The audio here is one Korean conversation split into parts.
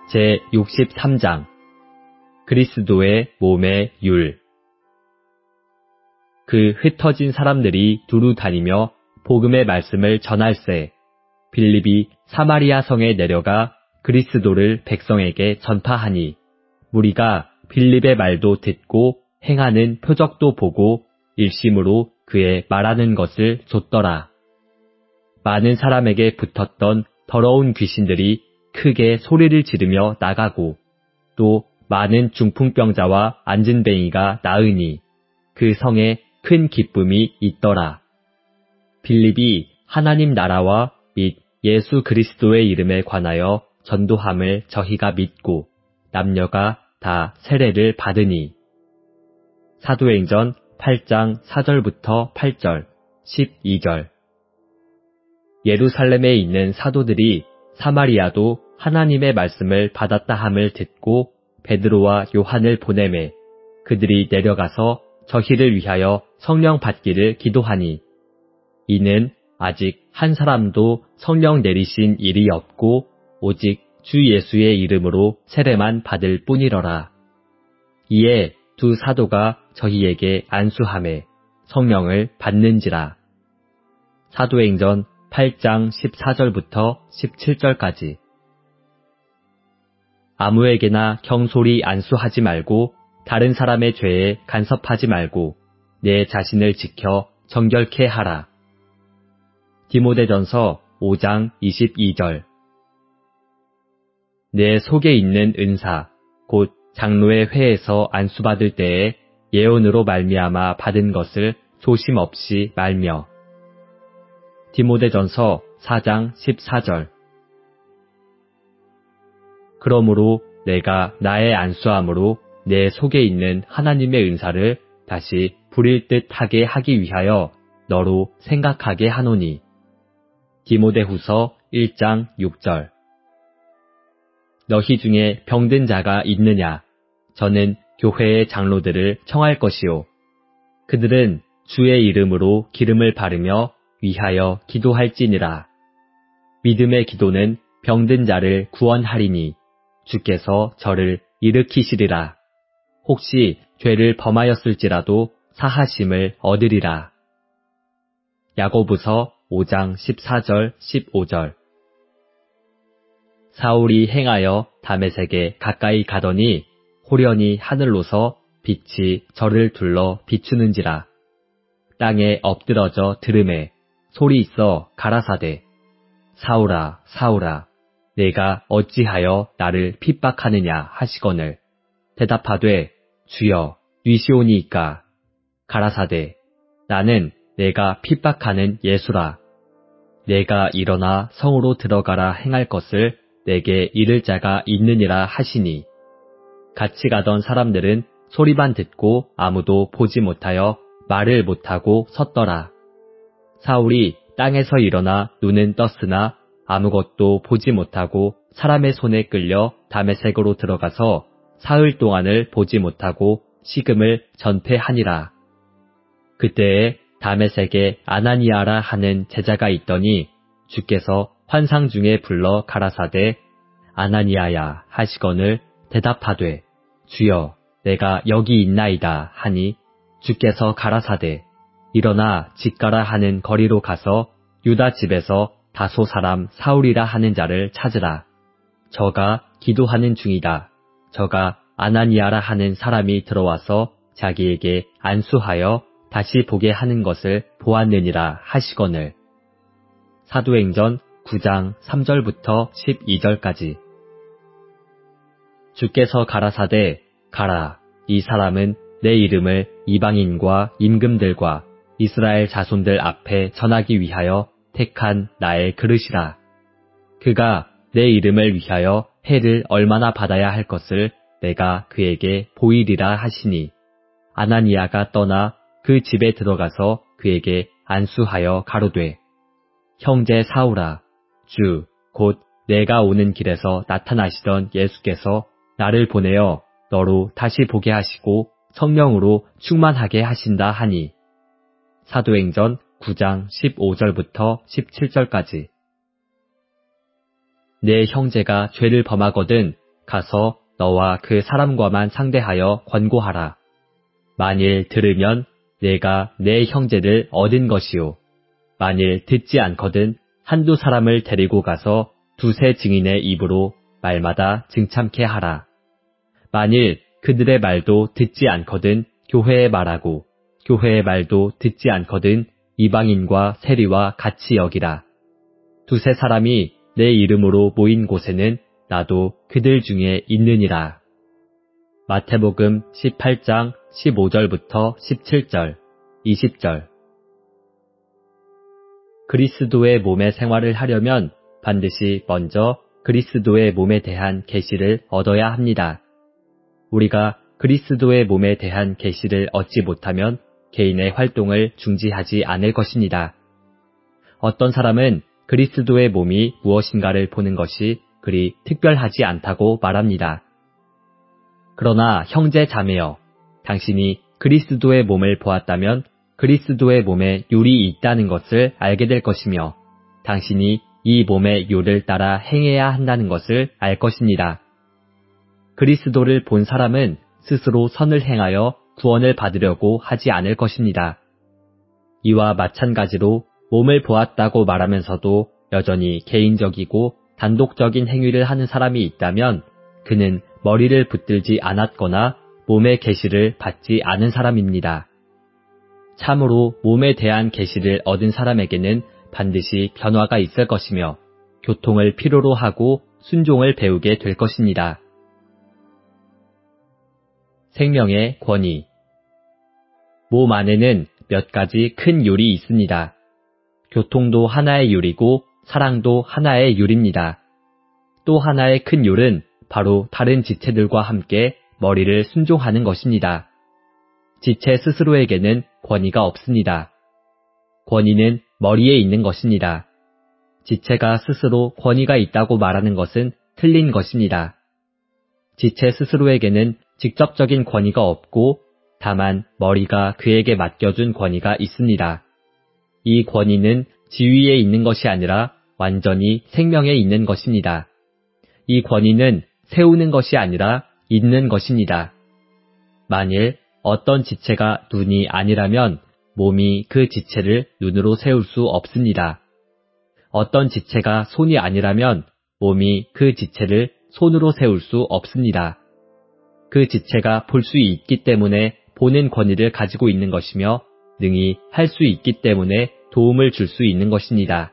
제63장 그리스도의 몸의 율. 그 흩어진 사람들이 두루 다니며 복음의 말씀을 전할세 빌립이 사마리아 성에 내려가 그리스도를 백성에게 전파하니 무리가 빌립의 말도 듣고 행하는 표적도 보고 일심으로 그의 말하는 것을 좇더라. 많은 사람에게 붙었던 더러운 귀신들이 크게 소리를 지르며 나가고 또 많은 중풍병자와 안진뱅이가 나으니 그 성에 큰 기쁨이 있더라. 빌립이 하나님 나라와 및 예수 그리스도의 이름에 관하여 전도함을 저희가 믿고 남녀가 다 세례를 받으니. 사도행전 8장 4절부터 8절, 12절. 예루살렘에 있는 사도들이 사마리아도 하나님의 말씀을 받았다 함을 듣고 베드로와 요한을 보내매 그들이 내려가서 저희를 위하여 성령 받기를 기도하니 이는 아직 한 사람도 성령 내리신 일이 없고 오직 주 예수의 이름으로 세례만 받을 뿐이러라. 이에 두 사도가 저희에게 안수하매 성령을 받는지라. 사도행전 8장 14절부터 17절까지. 아무에게나 경솔히 안수하지 말고 다른 사람의 죄에 간섭하지 말고 내 자신을 지켜 정결케 하라. 디모데전서 5장 22절. 내 속에 있는 은사, 곧 장로의 회에서 안수받을 때에 예언으로 말미암아 받은 것을 조심 없이 말며. 디모데전서 4장 14절. 그러므로 내가 나의 안수함으로 내 속에 있는 하나님의 은사를 다시 부릴 듯 하게 하기 위하여 너로 생각하게 하노니. 디모데후서 1장 6절. 너희 중에 병든 자가 있느냐? 저는 교회의 장로들을 청할 것이요. 그들은 주의 이름으로 기름을 바르며 위하여 기도할지니라. 믿음의 기도는 병든 자를 구원하리니 주께서 저를 일으키시리라. 혹시 죄를 범하였을지라도 사하심을 얻으리라. 야고보서 5장 14절 15절. 사울이 행하여 다메섹에 가까이 가더니 호련히 하늘로서 빛이 저를 둘러 비추는지라. 땅에 엎드러져 들으매 소리 있어 가라사대 사울아 사울아 내가 어찌하여 나를 핍박하느냐 하시거늘 대답하되 주여 뉘시오니이까. 가라사대 나는 내가 핍박하는 예수라. 내가 일어나 성으로 들어가라 행할 것을 내게 이를 자가 있느니라 하시니. 같이 가던 사람들은 소리만 듣고 아무도 보지 못하여 말을 못하고 섰더라. 사울이 땅에서 일어나 눈은 떴으나 아무것도 보지 못하고 사람의 손에 끌려 다메섹으로 들어가서 사흘 동안을 보지 못하고 식음을 전폐하니라. 그때에 다메섹에 아나니아라 하는 제자가 있더니 주께서 환상 중에 불러 가라사대 아나니아야 하시거늘 대답하되 주여 내가 여기 있나이다 하니 주께서 가라사대 일어나 집가라 하는 거리로 가서 유다 집에서 다소 사람 사울이라 하는 자를 찾으라. 저가 기도하는 중이다. 저가 아나니아라 하는 사람이 들어와서 자기에게 안수하여 다시 보게 하는 것을 보았느니라 하시거늘. 사도행전 9장 3절부터 12절까지. 주께서 가라사대 가라. 이 사람은 내 이름을 이방인과 임금들과 이스라엘 자손들 앞에 전하기 위하여 택한 나의 그릇이라. 그가 내 이름을 위하여 해를 얼마나 받아야 할 것을 내가 그에게 보이리라 하시니. 아나니아가 떠나 그 집에 들어가서 그에게 안수하여 가로되 형제 사울아 주 곧 내가 오는 길에서 나타나시던 예수께서 나를 보내어 너로 다시 보게 하시고 성령으로 충만하게 하신다 하니. 사도행전 9장 15절부터 17절까지. 내 형제가 죄를 범하거든 가서 너와 그 사람과만 상대하여 권고하라. 만일 들으면 내가 내 형제를 얻은 것이요. 만일 듣지 않거든 한두 사람을 데리고 가서 두세 증인의 입으로 말마다 증참케 하라. 만일 그들의 말도 듣지 않거든 교회의 말하고 교회의 말도 듣지 않거든 이방인과 세리와 같이 여기라. 두세 사람이 내 이름으로 모인 곳에는 나도 그들 중에 있느니라. 마태복음 18장 15절부터 17절, 20절. 그리스도의 몸의 생활을 하려면 반드시 먼저 그리스도의 몸에 대한 계시를 얻어야 합니다. 우리가 그리스도의 몸에 대한 계시를 얻지 못하면 개인의 활동을 중지하지 않을 것입니다. 어떤 사람은 그리스도의 몸이 무엇인가를 보는 것이 그리 특별하지 않다고 말합니다. 그러나 형제 자매여, 당신이 그리스도의 몸을 보았다면 그리스도의 몸에 율이 있다는 것을 알게 될 것이며 당신이 이 몸의 율을 따라 행해야 한다는 것을 알 것입니다. 그리스도를 본 사람은 스스로 선을 행하여 구원을 받으려고 하지 않을 것입니다. 이와 마찬가지로 몸을 보았다고 말하면서도 여전히 개인적이고 단독적인 행위를 하는 사람이 있다면 그는 머리를 붙들지 않았거나 몸의 계시를 받지 않은 사람입니다. 참으로 몸에 대한 계시를 얻은 사람에게는 반드시 변화가 있을 것이며 교통을 필요로 하고 순종을 배우게 될 것입니다. 생명의 권위. 몸 안에는 몇 가지 큰 율이 있습니다. 교통도 하나의 율이고 사랑도 하나의 율입니다. 또 하나의 큰 율은 바로 다른 지체들과 함께 머리를 순종하는 것입니다. 지체 스스로에게는 권위가 없습니다. 권위는 머리에 있는 것입니다. 지체가 스스로 권위가 있다고 말하는 것은 틀린 것입니다. 지체 스스로에게는 직접적인 권위가 없고 다만 머리가 그에게 맡겨준 권위가 있습니다. 이 권위는 지위에 있는 것이 아니라 완전히 생명에 있는 것입니다. 이 권위는 세우는 것이 아니라 있는 것입니다. 만일 어떤 지체가 눈이 아니라면 몸이 그 지체를 눈으로 세울 수 없습니다. 어떤 지체가 손이 아니라면 몸이 그 지체를 손으로 세울 수 없습니다. 그 지체가 볼 수 있기 때문에 보는 권위를 가지고 있는 것이며 능히 할 수 있기 때문에 도움을 줄 수 있는 것입니다.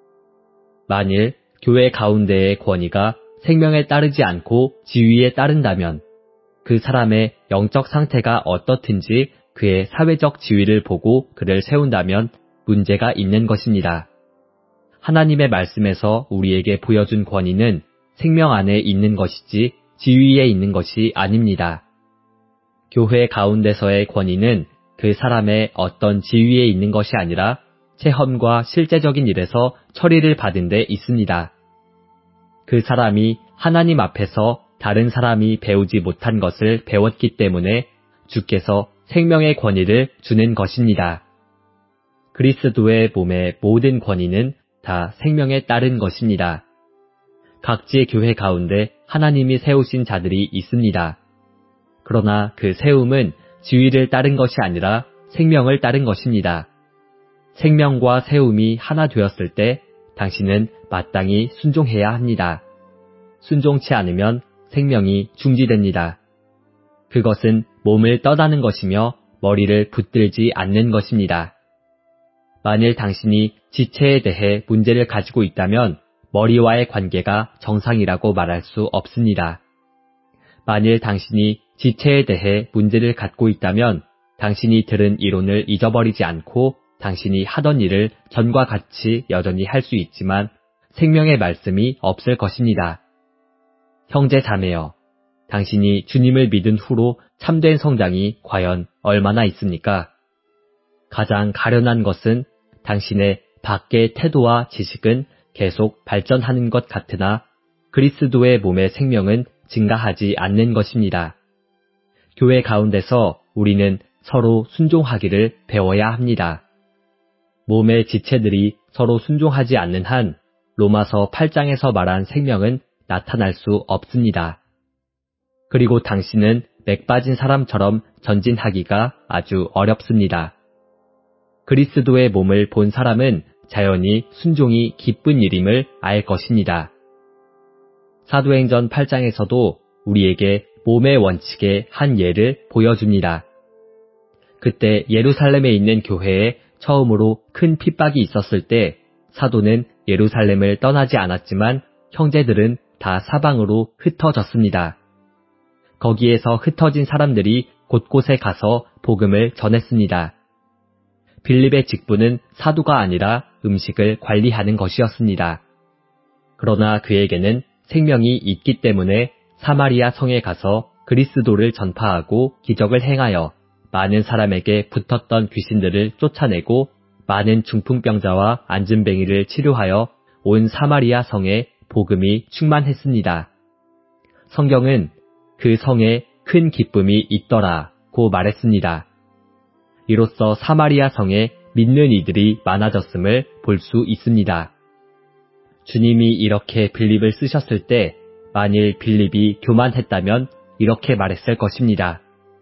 만일 교회 가운데의 권위가 생명에 따르지 않고 지위에 따른다면 그 사람의 영적 상태가 어떻든지 그의 사회적 지위를 보고 그를 세운다면 문제가 있는 것입니다. 하나님의 말씀에서 우리에게 보여준 권위는 생명 안에 있는 것이지 지위에 있는 것이 아닙니다. 교회 가운데서의 권위는 그 사람의 어떤 지위에 있는 것이 아니라 체험과 실제적인 일에서 처리를 받은 데 있습니다. 그 사람이 하나님 앞에서 다른 사람이 배우지 못한 것을 배웠기 때문에 주께서 생명의 권위를 주는 것입니다. 그리스도의 몸의 모든 권위는 다 생명에 따른 것입니다. 각지의 교회 가운데 하나님이 세우신 자들이 있습니다. 그러나 그 세움은 지위를 따른 것이 아니라 생명을 따른 것입니다. 생명과 세움이 하나 되었을 때 당신은 마땅히 순종해야 합니다. 순종치 않으면 생명이 중지됩니다. 그것은 몸을 떠나는 것이며 머리를 붙들지 않는 것입니다. 만일 당신이 지체에 대해 문제를 가지고 있다면 머리와의 관계가 정상이라고 말할 수 없습니다. 만일 당신이 지체에 대해 문제를 갖고 있다면 당신이 들은 이론을 잊어버리지 않고 당신이 하던 일을 전과 같이 여전히 할 수 있지만 생명의 말씀이 없을 것입니다. 형제 자매여, 당신이 주님을 믿은 후로 참된 성장이 과연 얼마나 있습니까? 가장 가련한 것은 당신의 밖의 태도와 지식은 계속 발전하는 것 같으나 그리스도의 몸의 생명은 증가하지 않는 것입니다. 교회 가운데서 우리는 서로 순종하기를 배워야 합니다. 몸의 지체들이 서로 순종하지 않는 한 로마서 8장에서 말한 생명은 나타날 수 없습니다. 그리고 당신은 맥 빠진 사람처럼 전진하기가 아주 어렵습니다. 그리스도의 몸을 본 사람은 자연히 순종이 기쁜 일임을 알 것입니다. 사도행전 8장에서도 우리에게 몸의 원칙의 한 예를 보여줍니다. 그때 예루살렘에 있는 교회에 처음으로 큰 핍박이 있었을 때 사도는 예루살렘을 떠나지 않았지만 형제들은 다 사방으로 흩어졌습니다. 거기에서 흩어진 사람들이 곳곳에 가서 복음을 전했습니다. 빌립의 직분은 사도가 아니라 음식을 관리하는 것이었습니다. 그러나 그에게는 생명이 있기 때문에 사마리아 성에 가서 그리스도를 전파하고 기적을 행하여 많은 사람에게 붙었던 귀신들을 쫓아내고 많은 중풍병자와 안진뱅이를 치료하여 온 사마리아 성에 복음이 충만했습니다. 성경은 그 성에 큰 기쁨이 있더라고 말했습니다. 이로써 사마리아 성에 믿는 이들이 많아졌음을 볼 수 있습니다. 주님이 이렇게 빌립을 쓰셨을 때 만일 빌립이 교만했다면 이렇게 말했을 것입니다.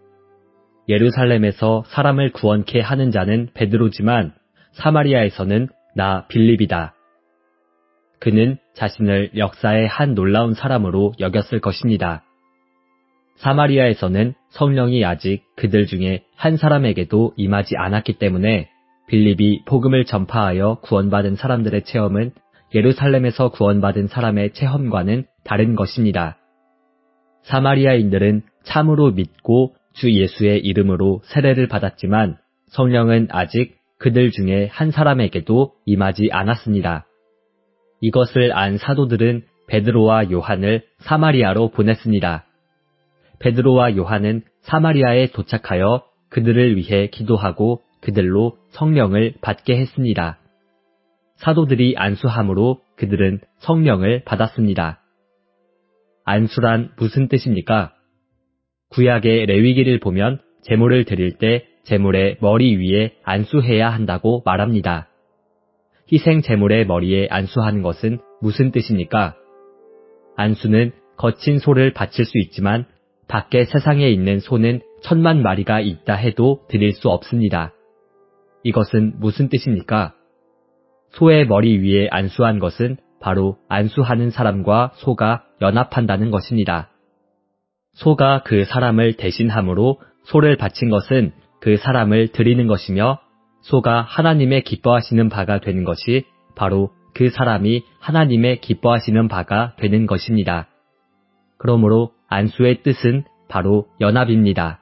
예루살렘에서 사람을 구원케 하는 자는 베드로지만 사마리아에서는 나 빌립이다. 그는 자신을 역사의 한 놀라운 사람으로 여겼을 것입니다. 사마리아에서는 성령이 아직 그들 중에 한 사람에게도 임하지 않았기 때문에 빌립이 복음을 전파하여 구원받은 사람들의 체험은 예루살렘에서 구원받은 사람의 체험과는 다른 것입니다. 사마리아인들은 참으로 믿고 주 예수의 이름으로 세례를 받았지만 성령은 아직 그들 중에 한 사람에게도 임하지 않았습니다. 이것을 안 사도들은 베드로와 요한을 사마리아로 보냈습니다. 베드로와 요한은 사마리아에 도착하여 그들을 위해 기도하고 그들로 성령을 받게 했습니다. 사도들이 안수함으로 그들은 성령을 받았습니다. 안수란 무슨 뜻입니까? 구약의 레위기를 보면 제물을 드릴 때 제물의 머리 위에 안수해야 한다고 말합니다. 희생 제물의 머리에 안수하는 것은 무슨 뜻입니까? 안수는 거친 소를 바칠 수 있지만 밖에 세상에 있는 소는 1000만 마리가 있다 해도 드릴 수 없습니다. 이것은 무슨 뜻입니까? 소의 머리 위에 안수한 것은 바로 안수하는 사람과 소가 연합한다는 것입니다. 소가 그 사람을 대신함으로 소를 바친 것은 그 사람을 드리는 것이며 소가 하나님의 기뻐하시는 바가 되는 것이 바로 그 사람이 하나님의 기뻐하시는 바가 되는 것입니다. 그러므로 안수의 뜻은 바로 연합입니다.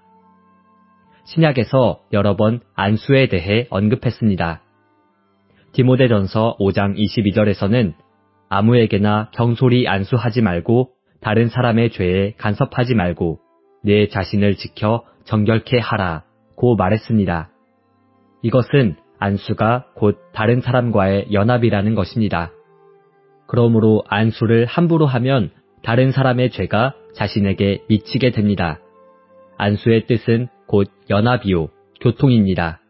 신약에서 여러 번 안수에 대해 언급했습니다. 디모데전서 5장 22절에서는 아무에게나 경솔히 안수하지 말고 다른 사람의 죄에 간섭하지 말고 내 자신을 지켜 정결케 하라고 말했습니다. 이것은 안수가 곧 다른 사람과의 연합이라는 것입니다. 그러므로 안수를 함부로 하면 다른 사람의 죄가 자신에게 미치게 됩니다. 안수의 뜻은 곧 연합이요, 교통입니다.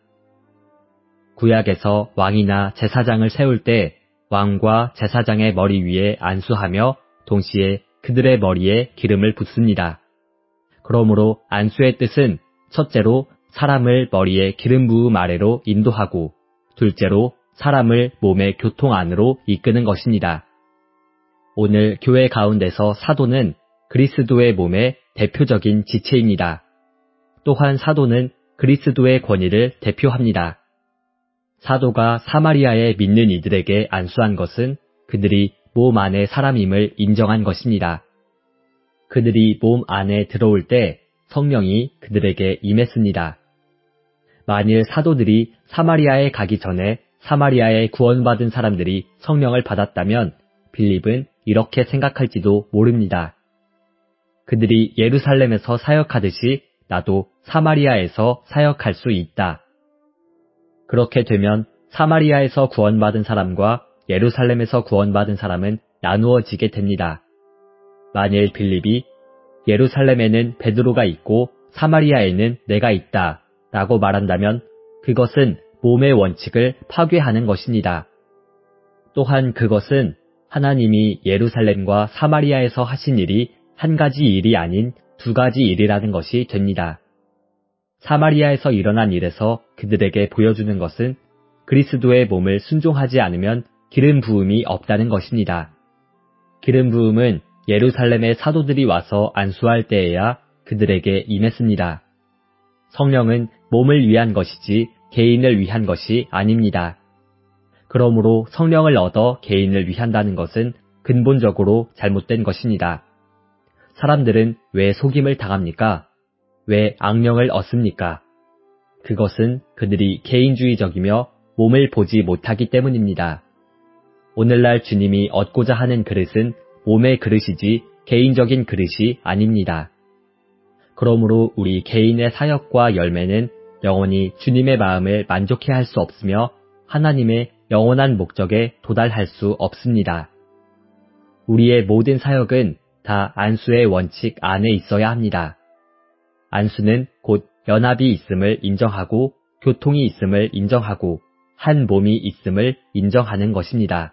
구약에서 왕이나 제사장을 세울 때 왕과 제사장의 머리 위에 안수하며 동시에 그들의 머리에 기름을 붓습니다. 그러므로 안수의 뜻은 첫째로 사람을 머리에 기름 부음 아래로 인도하고 둘째로 사람을 몸의 교통 안으로 이끄는 것입니다. 오늘 교회 가운데서 사도는 그리스도의 몸의 대표적인 지체입니다. 또한 사도는 그리스도의 권위를 대표합니다. 사도가 사마리아에 믿는 이들에게 안수한 것은 그들이 몸 안의 사람임을 인정한 것입니다. 그들이 몸 안에 들어올 때 성령이 그들에게 임했습니다. 만일 사도들이 사마리아에 가기 전에 사마리아에 구원받은 사람들이 성령을 받았다면 빌립은 이렇게 생각할지도 모릅니다. 그들이 예루살렘에서 사역하듯이 나도 사마리아에서 사역할 수 있다. 그렇게 되면 사마리아에서 구원받은 사람과 예루살렘에서 구원받은 사람은 나누어지게 됩니다. 만일 빌립이 예루살렘에는 베드로가 있고 사마리아에는 내가 있다 라고 말한다면 그것은 몸의 원칙을 파괴하는 것입니다. 또한 그것은 하나님이 예루살렘과 사마리아에서 하신 일이 한 가지 일이 아닌 두 가지 일이라는 것이 됩니다. 사마리아에서 일어난 일에서 그들에게 보여주는 것은 그리스도의 몸을 순종하지 않으면 기름 부음이 없다는 것입니다. 기름 부음은 예루살렘의 사도들이 와서 안수할 때에야 그들에게 임했습니다. 성령은 몸을 위한 것이지 개인을 위한 것이 아닙니다. 그러므로 성령을 얻어 개인을 위한다는 것은 근본적으로 잘못된 것입니다. 사람들은 왜 속임을 당합니까? 왜 악령을 얻습니까? 그것은 그들이 개인주의적이며 몸을 보지 못하기 때문입니다. 오늘날 주님이 얻고자 하는 그릇은 몸의 그릇이지 개인적인 그릇이 아닙니다. 그러므로 우리 개인의 사역과 열매는 영원히 주님의 마음을 만족해 할 수 없으며 하나님의 영원한 목적에 도달할 수 없습니다. 우리의 모든 사역은 다 안수의 원칙 안에 있어야 합니다. 안수는 곧 연합이 있음을 인정하고 교통이 있음을 인정하고 한 몸이 있음을 인정하는 것입니다.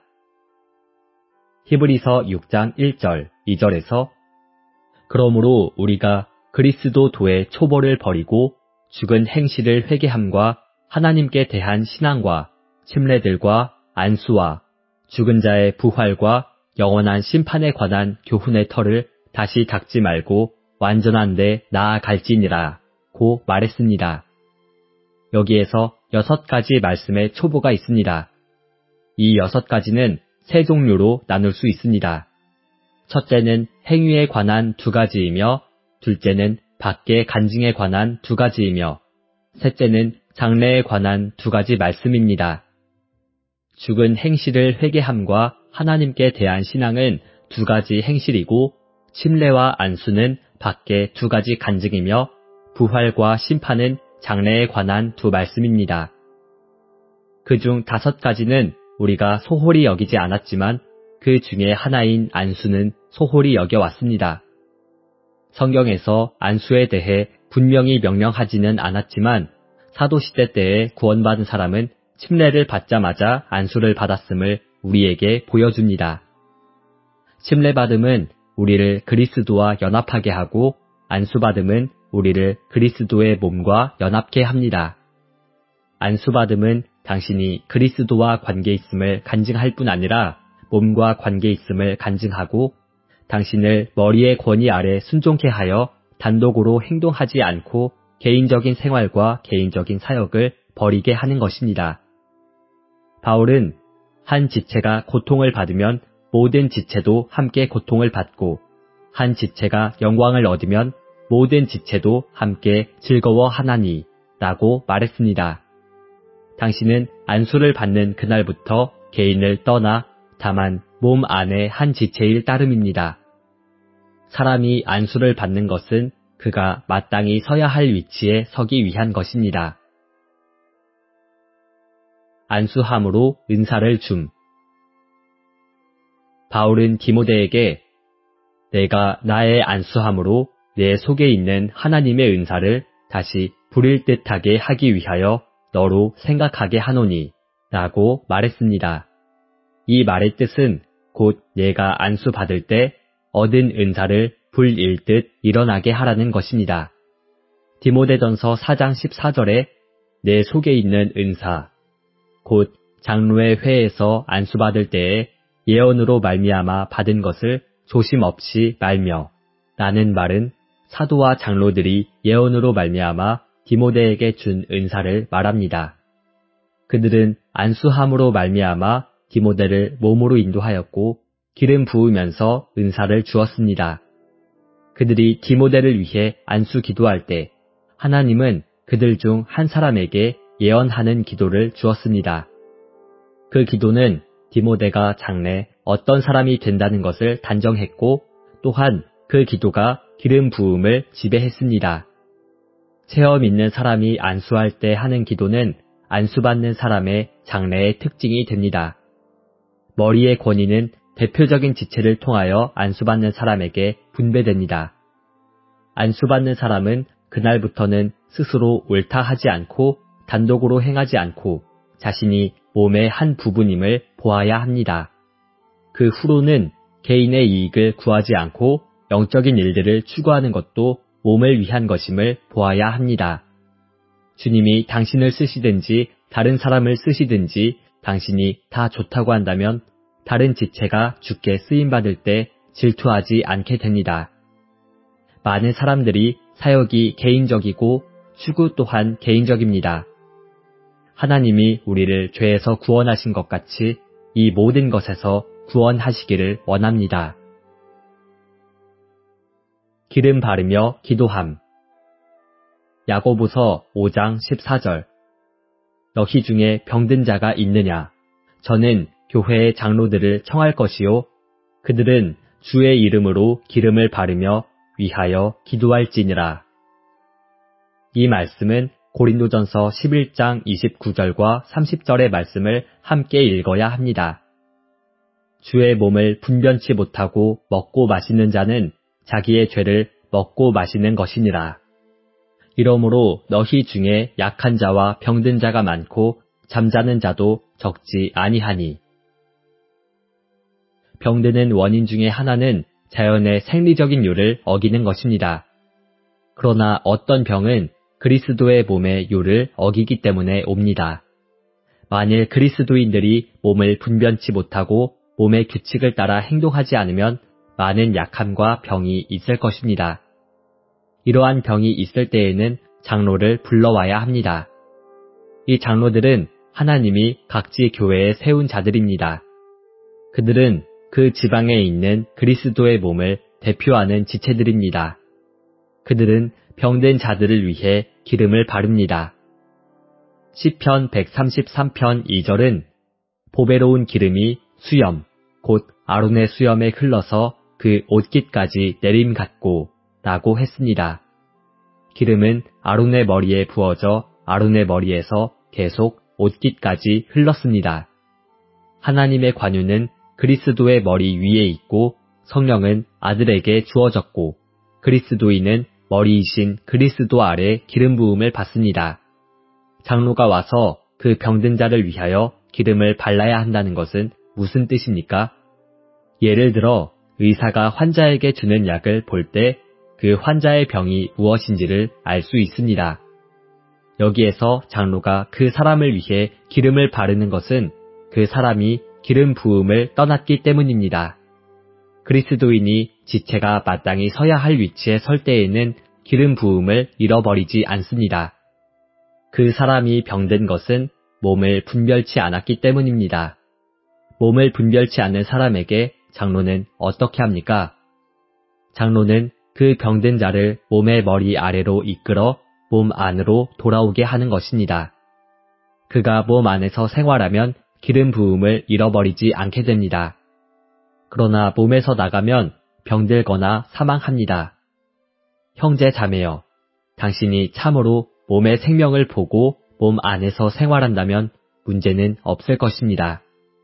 히브리서 6장 1절, 2절에서 그러므로 우리가 그리스도 도의 초보를 버리고 죽은 행실을 회개함과 하나님께 대한 신앙과 침례들과 안수와 죽은 자의 부활과 영원한 심판에 관한 교훈의 털을 다시 닦지 말고 완전한 데 나아갈지니라 고 말했습니다. 여기에서 6가지 말씀의 초보가 있습니다. 이 6가지는 세 종류로 나눌 수 있습니다. 첫째는 행위에 관한 2가지이며 둘째는 밖의 간증에 관한 2가지이며 셋째는 장래에 관한 2가지 말씀입니다. 죽은 행실을 회개함과 하나님께 대한 신앙은 2가지 행실이고 침례와 안수는 밖의 2가지 간증이며 부활과 심판은 장래에 관한 2 말씀입니다. 그중 5가지는 우리가 소홀히 여기지 않았지만 그 중에 하나인 안수는 소홀히 여겨왔습니다. 성경에서 안수에 대해 분명히 명령하지는 않았지만 사도시대 때에 구원받은 사람은 침례를 받자마자 안수를 받았음을 우리에게 보여줍니다. 침례받음은 우리를 그리스도와 연합하게 하고 안수받음은 우리를 그리스도의 몸과 연합케 합니다. 안수받음은 당신이 그리스도와 관계 있음을 간증할 뿐 아니라 몸과 관계 있음을 간증하고 당신을 머리의 권위 아래 순종케 하여 단독으로 행동하지 않고 개인적인 생활과 개인적인 사역을 버리게 하는 것입니다. 바울은 한 지체가 고통을 받으면 모든 지체도 함께 고통을 받고 한 지체가 영광을 얻으면 모든 지체도 함께 즐거워하나니 라고 말했습니다. 당신은 안수를 받는 그날부터 개인을 떠나 다만 몸 안의 한 지체일 따름입니다. 사람이 안수를 받는 것은 그가 마땅히 서야 할 위치에 서기 위한 것입니다. 안수함으로 은사를 줌. 바울은 디모데에게 내가 나의 안수함으로 내 속에 있는 하나님의 은사를 다시 부릴 듯하게 하기 위하여 너로 생각하게 하노니 라고 말했습니다. 이 말의 뜻은 곧 내가 안수 받을 때 얻은 은사를 불일듯 일어나게 하라는 것입니다. 디모데전서 4장 14절에 내 속에 있는 은사, 곧 장로의 회에서 안수받을 때에 예언으로 말미암아 받은 것을 조심 없이 말며 라는 말은 사도와 장로들이 예언으로 말미암아 디모데에게 준 은사를 말합니다. 그들은 안수함으로 말미암아 디모데를 몸으로 인도하였고 기름 부으면서 은사를 주었습니다. 그들이 디모데를 위해 안수 기도할 때 하나님은 그들 중 한 사람에게 예언하는 기도를 주었습니다. 그 기도는 디모데가 장래 어떤 사람이 된다는 것을 단정했고 또한 그 기도가 기름 부음을 지배했습니다. 체험 있는 사람이 안수할 때 하는 기도는 안수받는 사람의 장래의 특징이 됩니다. 머리의 권위는 대표적인 지체를 통하여 안수받는 사람에게 분배됩니다. 안수받는 사람은 그날부터는 스스로 옳다 하지 않고 단독으로 행하지 않고 자신이 몸의 한 부분임을 보아야 합니다. 그 후로는 개인의 이익을 구하지 않고 영적인 일들을 추구하는 것도 몸을 위한 것임을 보아야 합니다. 주님이 당신을 쓰시든지 다른 사람을 쓰시든지 당신이 다 좋다고 한다면 다른 지체가 주께 쓰임받을 때 질투하지 않게 됩니다. 많은 사람들이 사역이 개인적이고 추구 또한 개인적입니다. 하나님이 우리를 죄에서 구원하신 것 같이 이 모든 것에서 구원하시기를 원합니다. 기름 바르며 기도함. 야고보서 5장 14절. 너희 중에 병든 자가 있느냐? 저는 교회의 장로들을 청할 것이요. 그들은 주의 이름으로 기름을 바르며 위하여 기도할지니라. 이 말씀은 고린도전서 11장 29절과 30절의 말씀을 함께 읽어야 합니다. 주의 몸을 분변치 못하고 먹고 마시는 자는 자기의 죄를 먹고 마시는 것이니라. 이러므로 너희 중에 약한 자와 병든 자가 많고 잠자는 자도 적지 아니하니. 병드는 원인 중에 하나는 자연의 생리적인 요를 어기는 것입니다. 그러나 어떤 병은 그리스도의 몸의 요를 어기기 때문에 옵니다. 만일 그리스도인들이 몸을 분변치 못하고 몸의 규칙을 따라 행동하지 않으면 많은 약함과 병이 있을 것입니다. 이러한 병이 있을 때에는 장로를 불러와야 합니다. 이 장로들은 하나님이 각지 교회에 세운 자들입니다. 그들은 그 지방에 있는 그리스도의 몸을 대표하는 지체들입니다. 그들은 병든 자들을 위해 기름을 바릅니다. 시편 133편 2절은 보배로운 기름이 수염, 곧 아론의 수염에 흘러서 그 옷깃까지 내림 같고 라고 했습니다. 기름은 아론의 머리에 부어져 아론의 머리에서 계속 옷깃까지 흘렀습니다. 하나님의 관유는 그리스도의 머리 위에 있고 성령은 아들에게 주어졌고 그리스도인은 머리이신 그리스도 아래 기름 부음을 받습니다. 장로가 와서 그 병든 자를 위하여 기름을 발라야 한다는 것은 무슨 뜻입니까? 예를 들어 의사가 환자에게 주는 약을 볼 때 그 환자의 병이 무엇인지를 알 수 있습니다. 여기에서 장로가 그 사람을 위해 기름을 바르는 것은 그 사람이 기름 부음을 떠났기 때문입니다. 그리스도인이 지체가 마땅히 서야 할 위치에 설 때에는 기름 부음을 잃어버리지 않습니다. 그 사람이 병든 것은 몸을 분별치 않았기 때문입니다. 몸을 분별치 않는 사람에게 장로는 어떻게 합니까? 장로는 그 병든 자를 몸의 머리 아래로 이끌어 몸 안으로 돌아오게 하는 것입니다. 그가 몸 안에서 생활하면 기름 부음을 잃어버리지 않게 됩니다. 그러나 몸에서 나가면 병들거나 사망합니다. 형제 자매여, 당신이 참으로 몸의 생명을 보고 몸 안에서 생활한다면 문제는 없을 것입니다.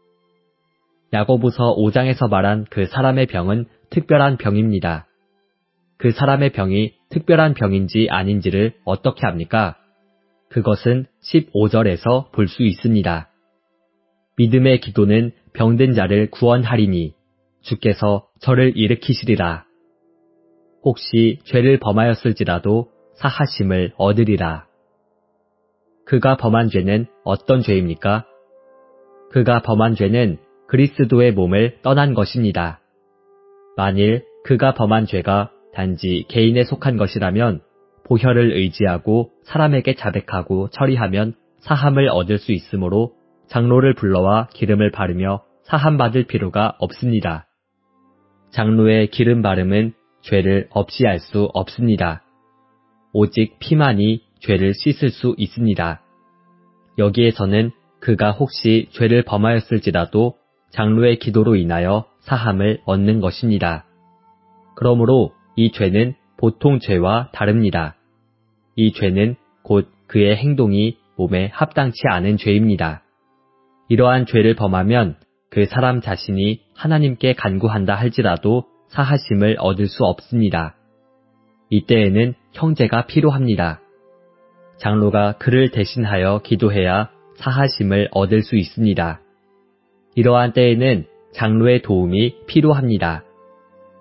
야고보서 5장에서 말한 그 사람의 병은 특별한 병입니다. 그 사람의 병이 특별한 병인지 아닌지를 어떻게 합니까? 그것은 15절에서 볼 수 있습니다. 믿음의 기도는 병든 자를 구원하리니 주께서 저를 일으키시리라. 혹시 죄를 범하였을지라도 사하심을 얻으리라. 그가 범한 죄는 어떤 죄입니까? 그가 범한 죄는 그리스도의 몸을 떠난 것입니다. 만일 그가 범한 죄가 단지 개인에 속한 것이라면 보혈을 의지하고 사람에게 자백하고 처리하면 사함을 얻을 수 있으므로 장로를 불러와 기름을 바르며 사함받을 필요가 없습니다. 장로의 기름 바름은 죄를 없이 할 수 없습니다. 오직 피만이 죄를 씻을 수 있습니다. 여기에서는 그가 혹시 죄를 범하였을지라도 장로의 기도로 인하여 사함을 얻는 것입니다. 그러므로 이 죄는 보통 죄와 다릅니다. 이 죄는 곧 그의 행동이 몸에 합당치 않은 죄입니다. 이러한 죄를 범하면 그 사람 자신이 하나님께 간구한다 할지라도 사하심을 얻을 수 없습니다. 이때에는 형제가 필요합니다. 장로가 그를 대신하여 기도해야 사하심을 얻을 수 있습니다. 이러한 때에는 장로의 도움이 필요합니다.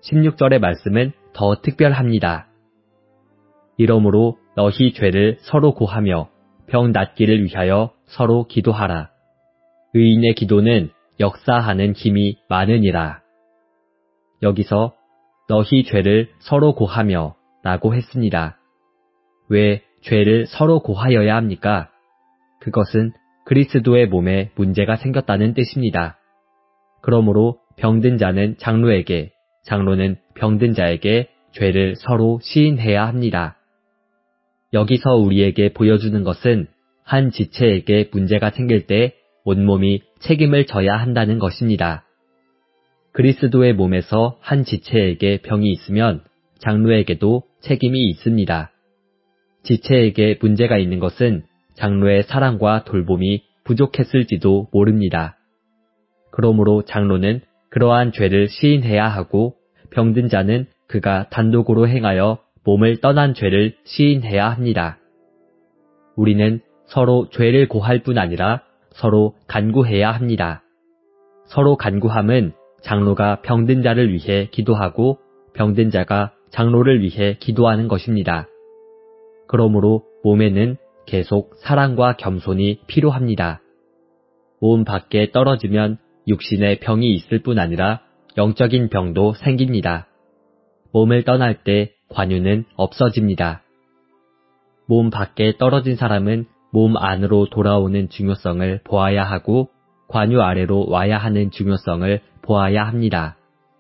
16절의 말씀은 더 특별합니다. 이러므로 너희 죄를 서로 고하며 병 낫기를 위하여 서로 기도하라. 의인의 기도는 역사하는 힘이 많으니라. 여기서 너희 죄를 서로 고하며 라고 했습니다. 왜 죄를 서로 고하여야 합니까? 그것은 그리스도의 몸에 문제가 생겼다는 뜻입니다. 그러므로 병든 자는 장로에게, 장로는 병든 자에게 죄를 서로 시인해야 합니다. 여기서 우리에게 보여주는 것은 한 지체에게 문제가 생길 때 온몸이 책임을 져야 한다는 것입니다. 그리스도의 몸에서 한 지체에게 병이 있으면 장로에게도 책임이 있습니다. 지체에게 문제가 있는 것은 장로의 사랑과 돌봄이 부족했을지도 모릅니다. 그러므로 장로는 그러한 죄를 시인해야 하고 병든 자는 그가 단독으로 행하여 몸을 떠난 죄를 시인해야 합니다. 우리는 서로 죄를 고할 뿐 아니라 서로 간구해야 합니다. 서로 간구함은 장로가 병든 자를 위해 기도하고 병든 자가 장로를 위해 기도하는 것입니다. 그러므로 몸에는 계속 사랑과 겸손이 필요합니다. 몸 밖에 떨어지면 육신의 병이 있을 뿐 아니라 영적인 병도 생깁니다. 몸을 떠날 때 관유는 없어집니다. 몸 밖에 떨어진 사람은 몸 안으로 돌아오는 중요성을 보아야 하고 관유 아래로 와야 하는 중요성을 보아야 합니다.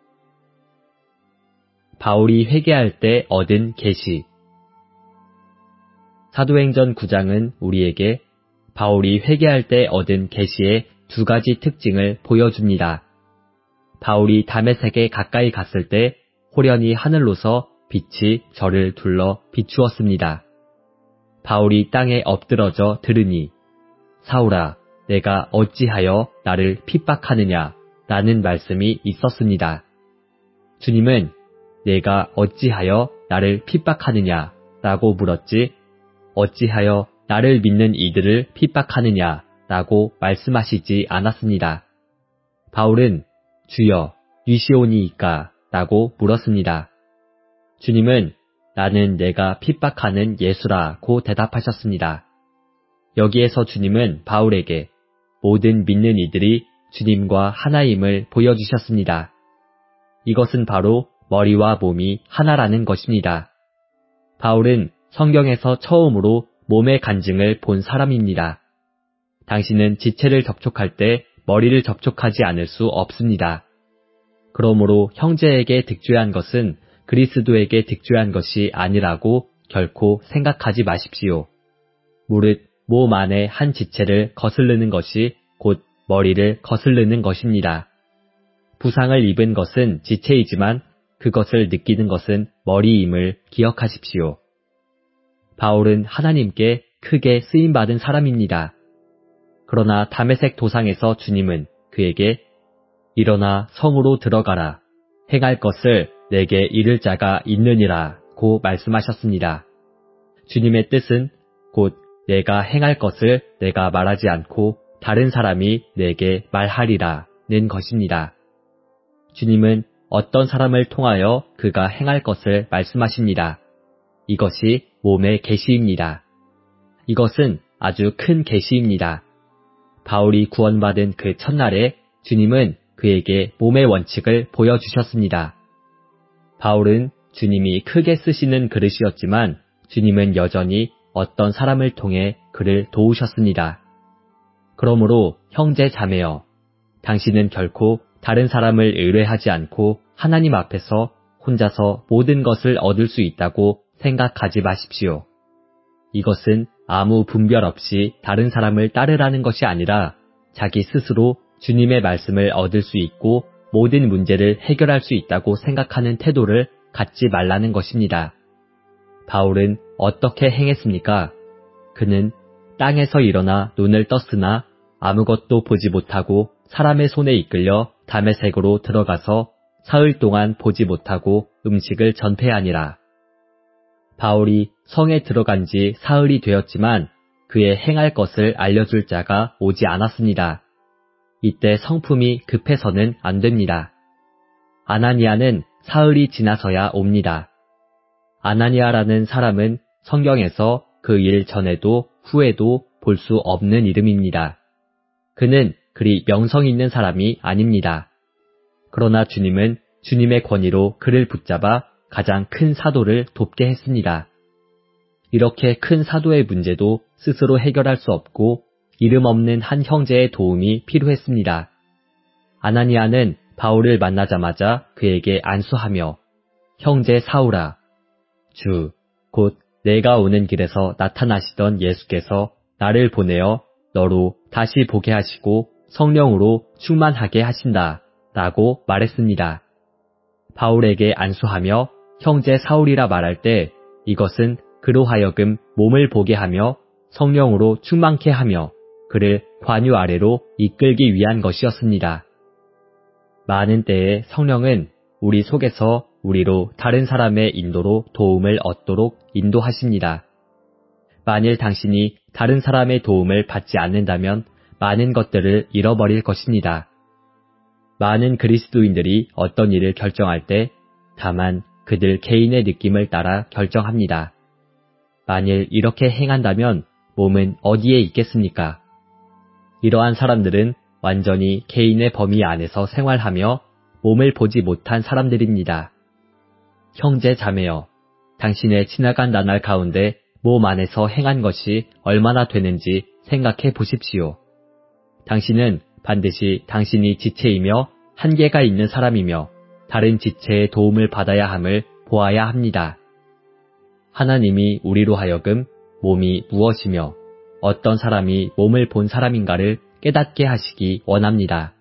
바울이 회개할 때 얻은 계시. 사도행전 9장은 우리에게 바울이 회개할 때 얻은 계시의 두 가지 특징을 보여줍니다. 바울이 다메섹에 가까이 갔을 때 호련히 하늘로서 빛이 저를 둘러 비추었습니다. 바울이 땅에 엎드러져 들으니 사울아, 내가 어찌하여 나를 핍박하느냐 라는 말씀이 있었습니다. 주님은 내가 어찌하여 나를 핍박하느냐 라고 물었지 어찌하여 나를 믿는 이들을 핍박하느냐 라고 말씀하시지 않았습니다. 바울은 주여 유시오니이까 라고 물었습니다. 주님은 나는 내가 핍박하는 예수라고 대답하셨습니다. 여기에서 주님은 바울에게 모든 믿는 이들이 주님과 하나임을 보여주셨습니다. 이것은 바로 머리와 몸이 하나라는 것입니다. 바울은 성경에서 처음으로 몸의 간증을 본 사람입니다. 당신은 지체를 접촉할 때 머리를 접촉하지 않을 수 없습니다. 그러므로 형제에게 득죄한 것은 그리스도에게 득죄한 것이 아니라고 결코 생각하지 마십시오. 무릇 몸 안의 한 지체를 거스르는 것이 곧 머리를 거스르는 것입니다. 부상을 입은 것은 지체이지만 그것을 느끼는 것은 머리임을 기억하십시오. 바울은 하나님께 크게 쓰임받은 사람입니다. 그러나 다메섹 도상에서 주님은 그에게 일어나 성으로 들어가라. 행할 것을 내게 이를 자가 있느니라 고 말씀하셨습니다. 주님의 뜻은 곧 내가 행할 것을 내가 말하지 않고 다른 사람이 내게 말하리라는 것입니다. 주님은 어떤 사람을 통하여 그가 행할 것을 말씀하십니다. 이것이 몸의 계시입니다. 이것은 아주 큰 계시입니다. 바울이 구원받은 그 첫날에 주님은 그에게 몸의 원칙을 보여주셨습니다. 바울은 주님이 크게 쓰시는 그릇이었지만 주님은 여전히 어떤 사람을 통해 그를 도우셨습니다. 그러므로 형제 자매여, 당신은 결코 다른 사람을 의뢰하지 않고 하나님 앞에서 혼자서 모든 것을 얻을 수 있다고 생각하지 마십시오. 이것은 아무 분별 없이 다른 사람을 따르라는 것이 아니라 자기 스스로 주님의 말씀을 얻을 수 있고 모든 문제를 해결할 수 있다고 생각하는 태도를 갖지 말라는 것입니다. 바울은 어떻게 행했습니까? 그는 땅에서 일어나 눈을 떴으나 아무것도 보지 못하고 사람의 손에 이끌려 다메섹으로 들어가서 사흘 동안 보지 못하고 음식을 전폐하니라. 바울이 성에 들어간 지 사흘이 되었지만 그의 행할 것을 알려줄 자가 오지 않았습니다. 이때 성품이 급해서는 안 됩니다. 아나니아는 사흘이 지나서야 옵니다. 아나니아라는 사람은 성경에서 그 일 전에도 후에도 볼 수 없는 이름입니다. 그는 그리 명성 있는 사람이 아닙니다. 그러나 주님은 주님의 권위로 그를 붙잡아 가장 큰 사도를 돕게 했습니다. 이렇게 큰 사도의 문제도 스스로 해결할 수 없고 이름 없는 한 형제의 도움이 필요했습니다. 아나니아는 바울을 만나자마자 그에게 안수하며 형제 사울아, 곧 내가 오는 길에서 나타나시던 예수께서 나를 보내어 너로 다시 보게 하시고 성령으로 충만하게 하신다 라고 말했습니다. 바울에게 안수하며 형제 사울이라 말할 때 이것은 그로 하여금 몸을 보게 하며 성령으로 충만케 하며 그를 관유 아래로 이끌기 위한 것이었습니다. 많은 때에 성령은 우리 속에서 우리로 다른 사람의 인도로 도움을 얻도록 인도하십니다. 만일 당신이 다른 사람의 도움을 받지 않는다면 많은 것들을 잃어버릴 것입니다. 많은 그리스도인들이 어떤 일을 결정할 때 다만 그들 개인의 느낌을 따라 결정합니다. 만일 이렇게 행한다면 몸은 어디에 있겠습니까? 이러한 사람들은 완전히 개인의 범위 안에서 생활하며 몸을 보지 못한 사람들입니다. 형제 자매여, 당신의 지나간 나날 가운데 몸 안에서 행한 것이 얼마나 되는지 생각해 보십시오. 당신은 반드시 당신이 지체이며 한계가 있는 사람이며 다른 지체의 도움을 받아야 함을 보아야 합니다. 하나님이 우리로 하여금 몸이 무엇이며 어떤 사람이 몸을 본 사람인가를 깨닫게 하시기 원합니다.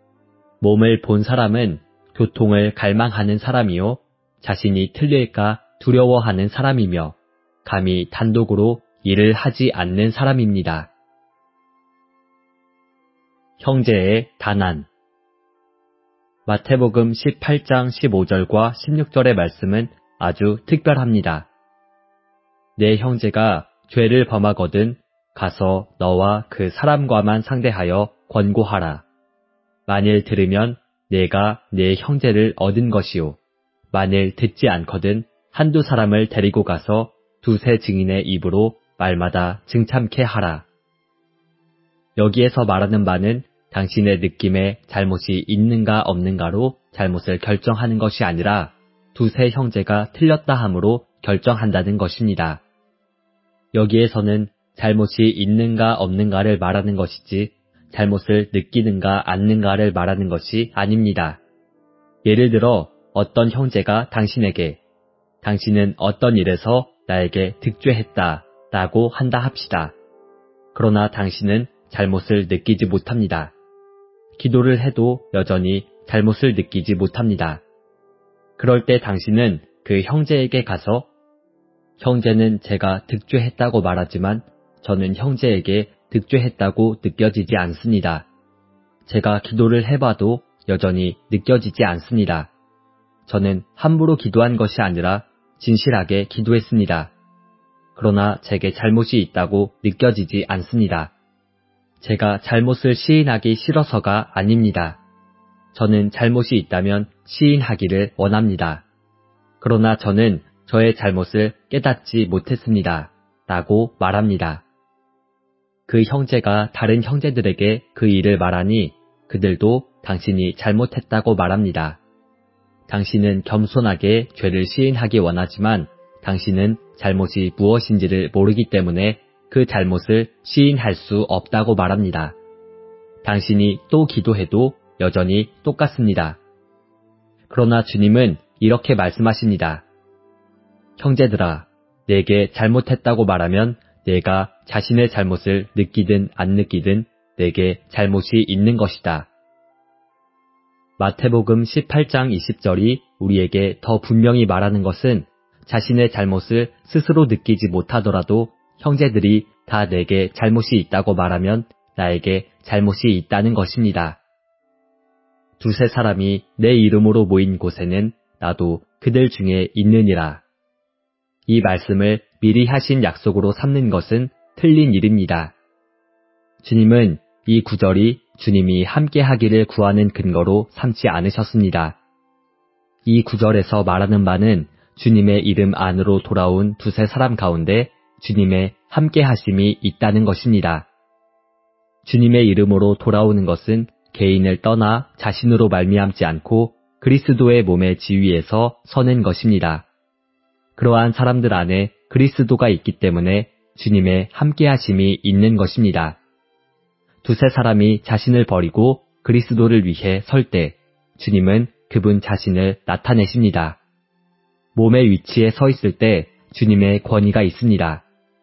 몸을 본 사람은 교통을 갈망하는 사람이요, 자신이 틀릴까 두려워하는 사람이며 감히 단독으로 일을 하지 않는 사람입니다. 형제의 단안. 마태복음 18장 15절과 16절의 말씀은 아주 특별합니다. 내 형제가 죄를 범하거든 가서 너와 그 사람과만 상대하여 권고하라. 만일 들으면 내가 내 형제를 얻은 것이요. 만일 듣지 않거든 한두 사람을 데리고 가서 두세 증인의 입으로 말마다 증참케 하라. 여기에서 말하는 바는 당신의 느낌에 잘못이 있는가 없는가로 잘못을 결정하는 것이 아니라 두세 형제가 틀렸다 함으로 결정한다는 것입니다. 여기에서는 잘못이 있는가 없는가를 말하는 것이지 잘못을 느끼는가 않는가를 말하는 것이 아닙니다. 예를 들어 어떤 형제가 당신에게 당신은 어떤 일에서 나에게 득죄했다 라고 한다 합시다. 그러나 당신은 잘못을 느끼지 못합니다. 기도를 해도 여전히 잘못을 느끼지 못합니다. 그럴 때 당신은 그 형제에게 가서 형제는 제가 득죄했다고 말하지만 저는 형제에게 득죄했다고 느껴지지 않습니다. 제가 기도를 해봐도 여전히 느껴지지 않습니다. 저는 함부로 기도한 것이 아니라 진실하게 기도했습니다. 그러나 제게 잘못이 있다고 느껴지지 않습니다. 제가 잘못을 시인하기 싫어서가 아닙니다. 저는 잘못이 있다면 시인하기를 원합니다. 그러나 저는 저의 잘못을 깨닫지 못했습니다. 라고 말합니다. 그 형제가 다른 형제들에게 그 일을 말하니 그들도 당신이 잘못했다고 말합니다. 당신은 겸손하게 죄를 시인하기 원하지만 당신은 잘못이 무엇인지를 모르기 때문에 그 잘못을 시인할 수 없다고 말합니다. 당신이 또 기도해도 여전히 똑같습니다. 그러나 주님은 이렇게 말씀하십니다. 형제들아, 내게 잘못했다고 말하면 내가 자신의 잘못을 느끼든 안 느끼든 내게 잘못이 있는 것이다. 마태복음 18장 20절이 우리에게 더 분명히 말하는 것은 자신의 잘못을 스스로 느끼지 못하더라도 형제들이 다 내게 잘못이 있다고 말하면 나에게 잘못이 있다는 것입니다. 두세 사람이 내 이름으로 모인 곳에는 나도 그들 중에 있느니라. 이 말씀을 미리 하신 약속으로 삼는 것은 틀린 일입니다. 주님은 이 구절이 주님이 함께 하기를 구하는 근거로 삼지 않으셨습니다. 이 구절에서 말하는 바는 주님의 이름 안으로 돌아온 두세 사람 가운데 주님의 함께 하심이 있다는 것입니다. 주님의 이름으로 돌아오는 것은 개인을 떠나 자신으로 말미암지 않고 그리스도의 몸의 지위에서 서는 것입니다. 그러한 사람들 안에 그리스도가 있기 때문에 주님의 함께 하심이 있는 것입니다. 두세 사람이 자신을 버리고 그리스도를 위해 설 때 주님은 그분 자신을 나타내십니다. 몸의 위치에 서 있을 때 주님의 권위가 있습니다.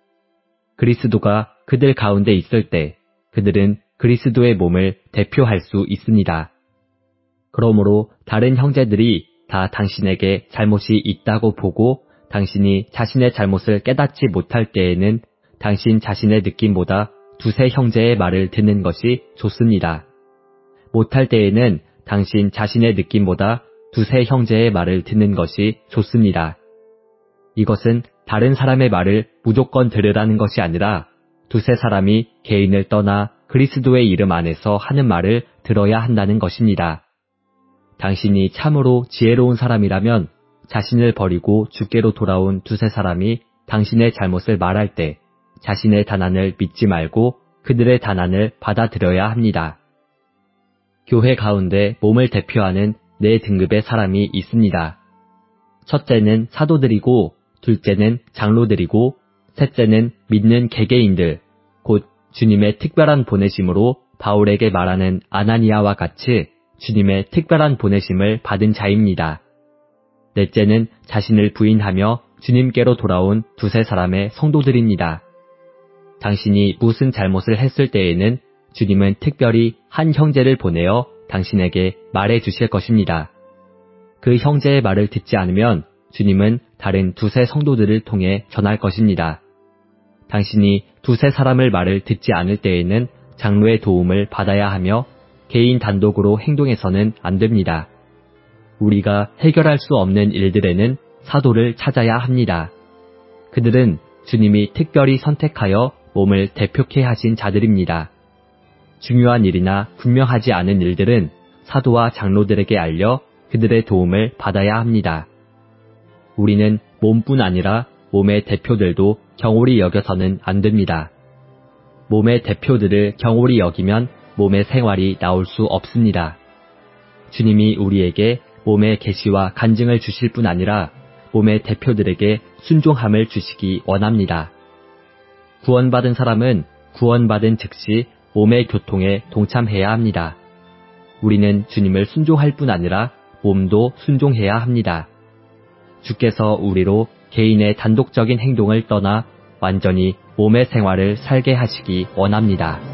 그리스도가 그들 가운데 있을 때 그들은 그리스도의 몸을 대표할 수 있습니다. 그러므로 다른 형제들이 다 당신에게 잘못이 있다고 보고 당신이 자신의 잘못을 깨닫지 못할 때에는 당신 자신의 느낌보다 두세 형제의 말을 듣는 것이 좋습니다. 못할 때에는 당신 자신의 느낌보다 두세 형제의 말을 듣는 것이 좋습니다. 이것은 다른 사람의 말을 무조건 들으라는 것이 아니라 두세 사람이 개인을 떠나 그리스도의 이름 안에서 하는 말을 들어야 한다는 것입니다. 당신이 참으로 지혜로운 사람이라면 자신을 버리고 주께로 돌아온 두세 사람이 당신의 잘못을 말할 때 자신의 단안을 믿지 말고 그들의 단안을 받아들여야 합니다. 교회 가운데 몸을 대표하는 네 등급의 사람이 있습니다. 첫째는 사도들이고 둘째는 장로들이고 셋째는 믿는 개개인들, 곧 주님의 특별한 보내심으로 바울에게 말하는 아나니아와 같이 주님의 특별한 보내심을 받은 자입니다. 넷째는 자신을 부인하며 주님께로 돌아온 두세 사람의 성도들입니다. 당신이 무슨 잘못을 했을 때에는 주님은 특별히 한 형제를 보내어 당신에게 말해 주실 것입니다. 그 형제의 말을 듣지 않으면 주님은 다른 두세 성도들을 통해 전할 것입니다. 당신이 두세 사람을 말을 듣지 않을 때에는 장로의 도움을 받아야 하며 개인 단독으로 행동해서는 안 됩니다. 우리가 해결할 수 없는 일들에는 사도를 찾아야 합니다. 그들은 주님이 특별히 선택하여 몸을 대표케 하신 자들입니다. 중요한 일이나 분명하지 않은 일들은 사도와 장로들에게 알려 그들의 도움을 받아야 합니다. 우리는 몸뿐 아니라 몸의 대표들도 경홀히 여겨서는 안 됩니다. 몸의 대표들을 경홀히 여기면 몸의 생활이 나올 수 없습니다. 주님이 우리에게 몸의 계시와 간증을 주실 뿐 아니라 몸의 대표들에게 순종함을 주시기 원합니다. 구원받은 사람은 구원받은 즉시 몸의 교통에 동참해야 합니다. 우리는 주님을 순종할 뿐 아니라 몸도 순종해야 합니다. 주께서 우리로 개인의 단독적인 행동을 떠나 완전히 몸의 생활을 살게 하시기 원합니다.